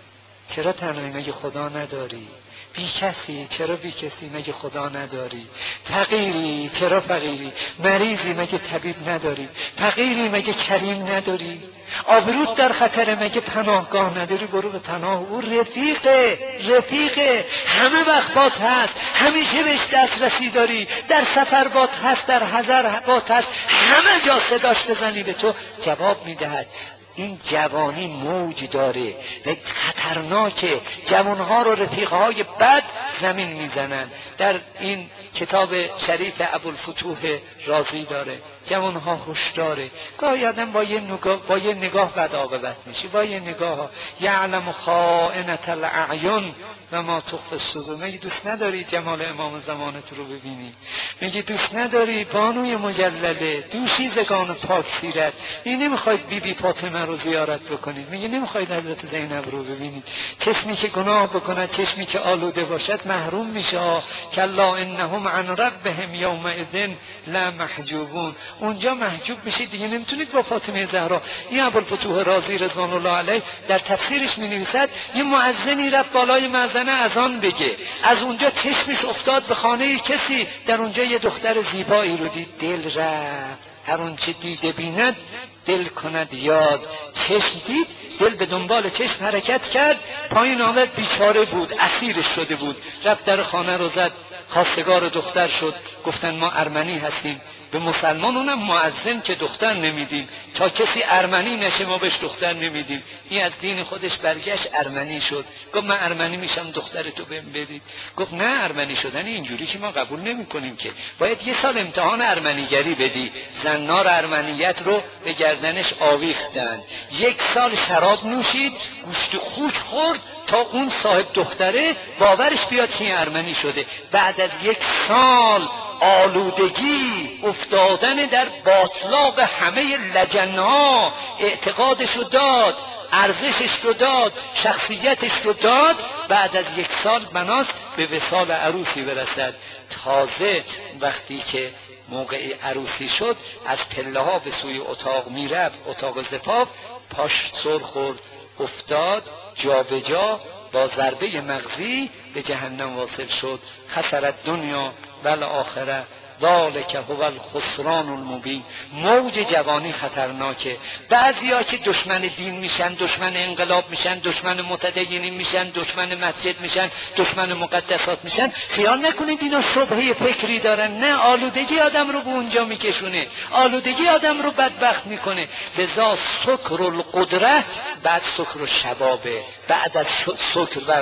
چرا تنهایی؟ مگه خدا نداری؟ بی کسی؟ چرا بی کسی؟ مگه خدا نداری؟ فقیری؟ چرا فقیری؟ مریضی؟ مگه طبیب نداری؟ فقیری؟ مگه کریم نداری؟ آبروت در خطره؟ مگه پناهگاه نداری؟ برو به پناه او. رفیقه رفیقه همه وقت بات هست، همیشه بهش دسترسی داری، در سفر بات هست، در حضر بات هست، همه جا صداش بزنی به تو جواب میدهد. این جوانی موج داره و خطرناکه. جوانها رو رفیقهای بد زمین میزنن. در این کتاب شریف ابوالفتوح رازی داره جوانها هوشیاره. گاهی آدم با یه نگاه با یه نگاه بد عاقبت میشه، با یه نگاه یعلم خائنة الاعین و ما تخفی الصدور. میگی دوست نداری جمال امام زمانت رو ببینی؟ میگی دوست نداری بانوی مجلله دوشیزگان پاک سیرت؟ میگی نمیخواید بی بی فاطمه رو زیارت بکنید؟ میگی نمیخواید حضرت زینب رو ببینید؟ چشمی که گناه بکند، چشمی که آلوده باشد محروم میشه. کلا انهم عن ربهم یومئذ لمحجوبون. اونجا محجوب میشید دیگه، نمیتونید با فاطمه زهرا. این ابوالفتوح رازی رضوان الله علیه در تفسیرش مینویسد یه مؤذنی رفت بالای مأذنه اذان بگه، از اونجا چشمش افتاد به خانه کسی، در اونجا یه دختر زیبایی رو دید، دل رفت. هر اون چه دیده بیند دل کند یاد. چشم دید، دل به دنبال چشم حرکت کرد، پایین آمد، بیچاره بود، اسیرش شده بود. رفت در خانه رو زد، خواستگار دختر شد. گفتن ما ارمنی هستیم. به مسلمان اونم مؤذن که دختر نمیدیم، تا کسی ارمنی نشه ما بهش دختر نمیدیم. این از دین خودش برگشت ارمنی شد. گفت من ارمنی میشم دخترتو بهم بدید. گفت نه، ارمنی شدن اینجوری که ما قبول نمی کنیم، که باید یه سال امتحان ارمنیگری بدی. زنار ارمنیت رو به گردنش آویختن، یک سال شراب نوشید، گوشت خوک خورد تا اون صاحب دختره باورش بیاد که ارمنی شده. بعد از یک سال آلودگی، افتادن در باطلاق همه لجنها، اعتقادش رو داد، ارزشش رو داد، شخصیتش رو داد. بعد از یک سال بناست به وصال عروسی برسد. تازه وقتی که موقع عروسی شد از پله ها به سوی اتاق میرفت، اتاق زفاف، پاش سر خورد، افتاد جابجا، با ضربه مغزی به جهنم واصل شد. خسر الدنیا و الاخره ذالک هو الخسران المبین. موج جوانی خطرناکه. بعضیا که دشمن دین میشن، دشمن انقلاب میشن، دشمن متدینین میشن، دشمن مسجد میشن، دشمن مقدسات میشن، خیال نکنید اینا شبهه فکری دارن. نه، آلودگی آدم رو به اونجا میکشونه، آلودگی آدم رو بدبخت میکنه. لذا سکر القدره بعد سکر الشبابه، بعد از سکر و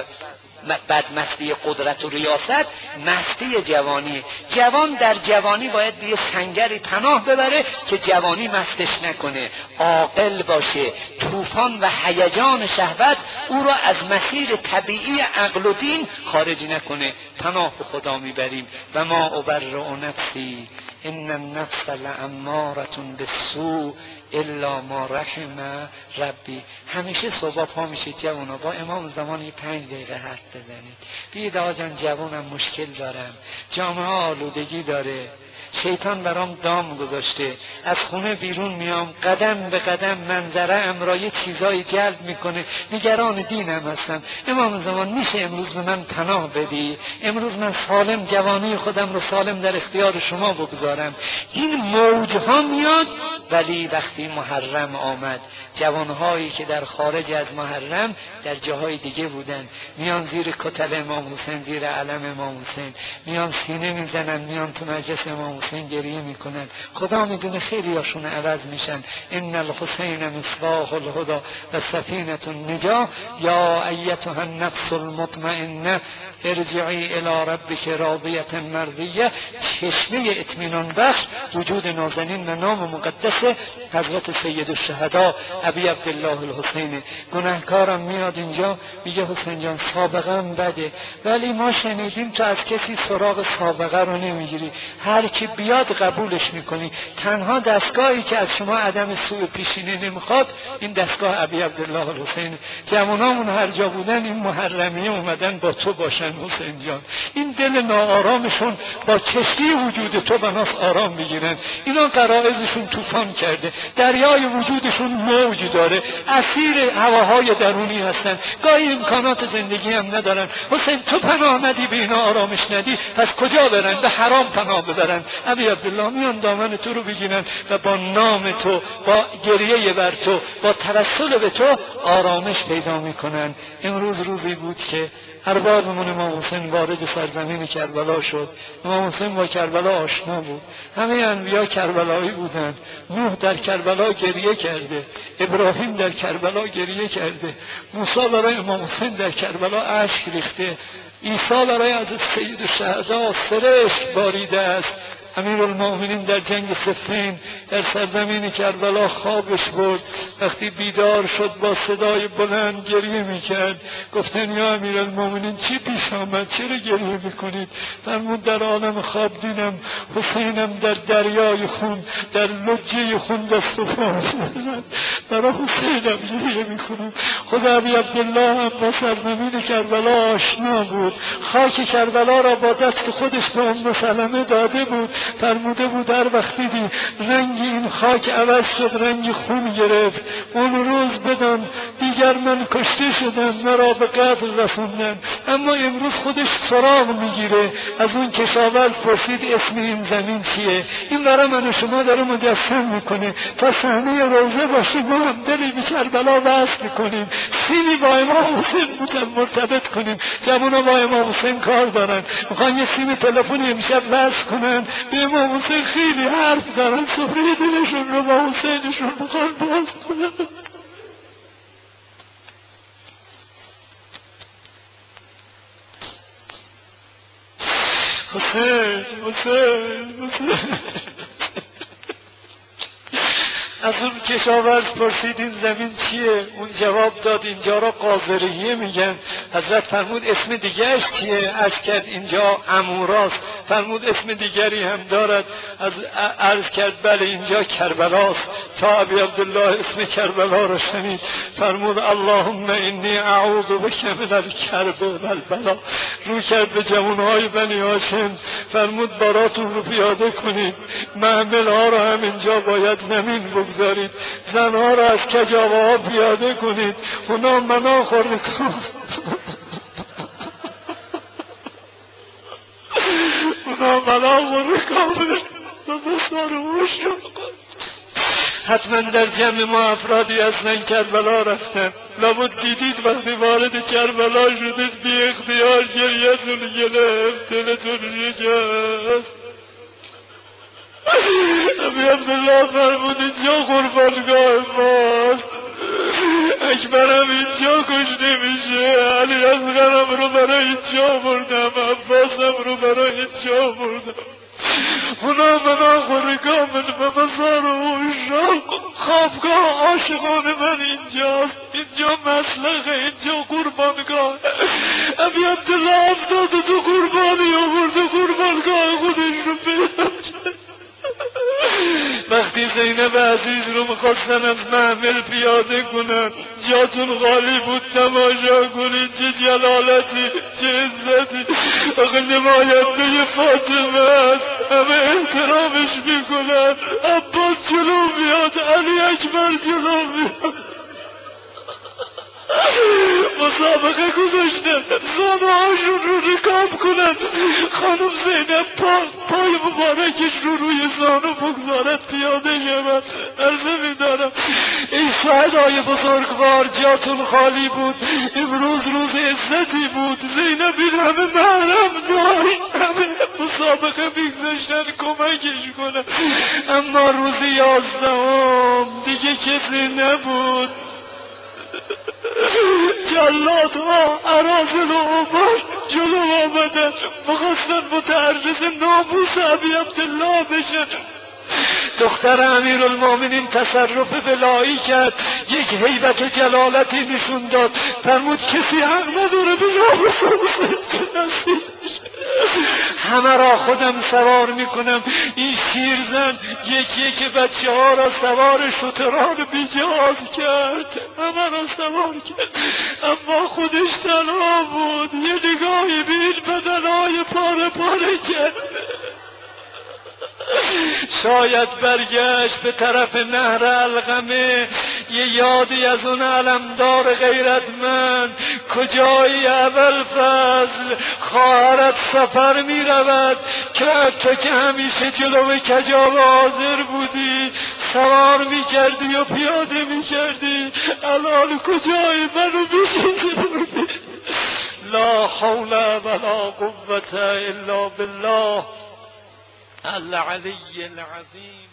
بعد مستی قدرت و ریاست مستی جوانی. جوان در جوانی باید به یه سنگری پناه ببره که جوانی مستش نکنه، عاقل باشه، طوفان و هیجان شهوت او را از مسیر طبیعی عقل و دین خارج نکنه. پناه به خدا میبریم. و ما ابرئ نفسی ان النفس لاماره بالسوء الا ما رحم ربی. همیشه صبح پا میشید جوانا با امام زمانی پنج دقیقه حرف بزنید. بیاید آقا جان جوانم مشکل دارم، جامعه آلودگی داره، شیطان برام دام گذاشته، از خونه بیرون میام قدم به قدم منظره ام را یه چیزایی جلب میکنه، نگران دینم هستم. امام زمان میشه امروز به من پناه بدی؟ امروز من سالم جوانی خودم رو سالم در اختیار شما بگذارم. این موجها میاد. ولی وقتی محرم آمد، جوانهایی که در خارج از محرم در جاهای دیگه بودن میان زیر کتل امام حسین، زیر علم امام حسین میان سینه میزنن، میان تو مجلس امام حسین گریه میکنن. خدا میدونه خیلی هاشون عوض میشن. ان الحسین مصباح الهدى و سفینه النجاة یا ایتها النفس المطمئنه ارجعی الی ربک راضیة مرضیه. چشمه اطمینان بخش وجود نازنین و نام مقدس حضرت سید الشهدا ابی عبدالله الحسین. گناهکارم میاد اینجا میگه حسین جان سابقم بده، ولی ما شنیدیم تو از کسی سراغ سابقه رو نمیگیری، هر کی بیاد قبولش میکنی. تنها دستگاهی که از شما عدم سوء پیشینی نمیخواد این دستگاه ابی عبدالله الحسین. جوانامون هر جا بودن این محرمیه اومدن با تو باشن حسین جان. این دل ناآرامشون با کشتی وجود تو بناس آرام بگیرن. اینا غرایزشون طوفان کرده، دریای وجودشون موج داره، اسیر هواهای درونی هستن، گاهی امکانات زندگی هم ندارن. حسین تو پناه ندی، به اینا آرامش ندی، پس کجا برن؟ به حرام پناه ببرن. ابی عبدالله میان دامن تو رو بگیرن و با نام تو، با گریه بر تو، با توسل به تو آرامش پیدا میکنن. امروز روزی بود که اربابمون امام حسین وارد سرزمین کربلا شد. امام حسین با کربلا آشنا بود، همه انبیا کربلایی بودند. نوح در کربلا گریه کرده، ابراهیم در کربلا گریه کرده، موسی برای امام حسین در کربلا اشک ریخته، عیسی برای حضرت سید الشهدا سرشک باریده است. امیرالمومنین در جنگ صفین در سرزمین کربلا خوابش برد. وقتی بیدار شد با صدای بلند گریه میکرد. گفتن یا امیرالمومنین چی پیش آمد؟ چرا گریه میکنید؟ فرمود در عالم خواب دیدم حسینم در دریای خون، در لجه خون دست و پا می‌زند. برای حسینم گریه میکنم. خدا ابی عبدالله هم با سرزمین کربلا آشنا بود. خاک کربلا را با دست خودش به ام سلمه داده بود. فرموده بود هر وقت دیدی رنگ این خاک عوض شد، رنگ خون گرفت، اون روز بدان دیگر من کشته شدم، مرا به قتل رسوندن. اما امروز خودش سراغ میگیره. از اون کشاورز پرسید اسم این زمین چیه؟ این برای من و شما داره مجسم میکنه تا صحنه روزه باشه ما هم دلی به کربلا وصل کنیم، سیمی با امام حسین بودن مرتبط کنیم. جوونا با امام حسین کار دارن، میخوان یه سیم تلفنی امشب وصل کنن به امام حسین، خیلی حرف دارن، سفره دلشون رو با حسینشون میخوان باز کنن. حسین حسین حسین از اون کشاورز پرسید این زمین چیه؟ اون جواب داد اینجا را قاذریه میگن. حضرت فرمود اسم دیگرش چیه؟ عرض کرد اینجا اموراست. فرمود اسم دیگری هم دارد؟ از عرض کرد بله اینجا کربلاست. تا ابی عبدالله اسم کربلا را شنید فرمود اللهم انی اعوذ بک من الکرب و البلا. رو کرد به جوانهای بنی هاشم فرمود باراتون رو پیاده کنید، محمل ها رو هم اینجا باید زمین بگذارید، زنها رو از کجاوه ها پیاده کنید. اونا منا خورده کن اونا منا خورده کامل و بسار موش رو حتما در جمع ما افرادی هستن کربلا رفتن. لابد دیدید وقتی وارد کربلا شدید بی اختیار گریه‌تون گرفت، دلتون شکست. ابی عبدالله فرمود اینجا قربانگاه ماست، اکبرم اینجا کشته میشه، علی اصغرم رو برای اینجا بردم، عباسم رو برای اینجا بردم. اونا منا خوری کامل و مزار و عشاق خوابگاه عاشقان من اینجاست، اینجا مسلخه، اینجا قربانگاه. ابی عبدالله افتاد تو قربانی آورد و قربانگاه خودش رو پیدا. وقتی زینب عزیز رو میخواستن از محمل پیاده کنن جاتون خالی بود، تماشا کنید چه جلالتی، چه عزتی. آخه نماینده فاطمه است، همه احترامش میکنن. عباس جلو میاد، علی اکبر جلو میاد، مسابقه گذاشتن زانه هاشون رو رکاب کنن. خانم زینب پا پای مبارکش رو روی زانو بگذارد پیاده شود. عرضه میدارم این شهدای بزرگوار جاتون خالی بود، امروز روز عزتی بود. زینب این همه محرم داشت، همه مسابقه میگذاشتن کمکش کنن، اما روز یازدهم دیگه کسی نبود. جلادها اراذل و عمر جلو آمدن، میخواستن متعرض ناموس ابی عبدالله بشن. دختر امیرالمومنین تصرف ولایی کرد، یک هیبت و جلالتی نشون داد. فرمود کسی حق نداره به ناموس حسین همه را خودم سوار میکنم. این شیرزن یکی یک بچه ها را سوار شتران بیجاز کرد، همه را سوار کرد، اما خودش تنها بود. یه نگاهی به این بدنهای پاره پاره کرد. شاید برگشت به طرف نهر علقمه، یه یادی از اون علمدار غیرتمند. کجایی ابوالفضل؟ خواهرت سفر می رود که تو که همیشه جلو کجاوه حاضر بودی، سوار می کردی و پیاده می کردی، الان کجایی؟ منو بیشیده بودی. لا حول ولا قوة الا بالله العلی العظیم.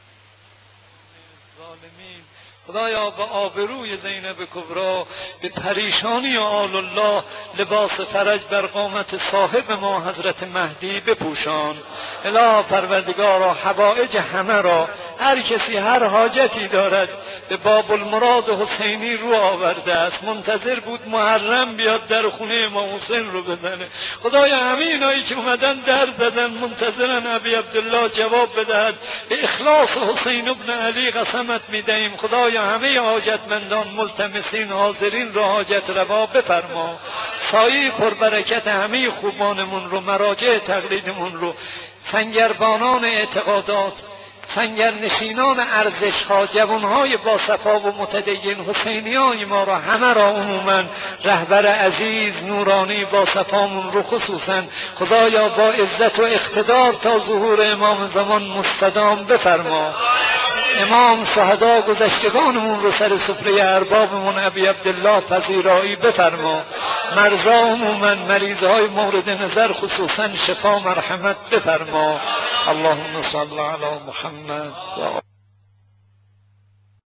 ظالمین خدایا به آبروی زینب کبرا، به پریشانی آل الله، لباس فرج بر قامت صاحب ما حضرت مهدی بپوشان. اله پروردگارا حوائج همه را، هر کسی هر حاجتی دارد به باب المراد حسینی رو آورده است، منتظر بود محرم بیاد در خونه امام حسین رو بزنه. خدایا همه اینایی که اومدن در زدن منتظرن ابی عبدالله جواب بدهد. به اخلاص حسین ابن علی قسمت میدهیم خدایا همه حاجتمندان ملتمسین حاضرین را حاجت روا بفرما. سایه پربرکت همه خوبانمون رو، مراجع تقلیدمون رو، سنگربانان اعتقادات، سنگرنشینان ارزش‌ها، جوانهای با صفا و متدین، حسینیای ما را همه را عموما، رهبر عزیز نورانی با صفامون رو خصوصا خدایا با عزت و اقتدار تا ظهور امام زمان مستدام بفرما. امام شهدا گذشتگانمون رو سر سفره اربابمون ابی عبدالله پذیرایی بفرما. مرضا عموما، مریضهای مورد نظر خصوصا شفا مرحمت بفرما. اللهم صل علی محمد و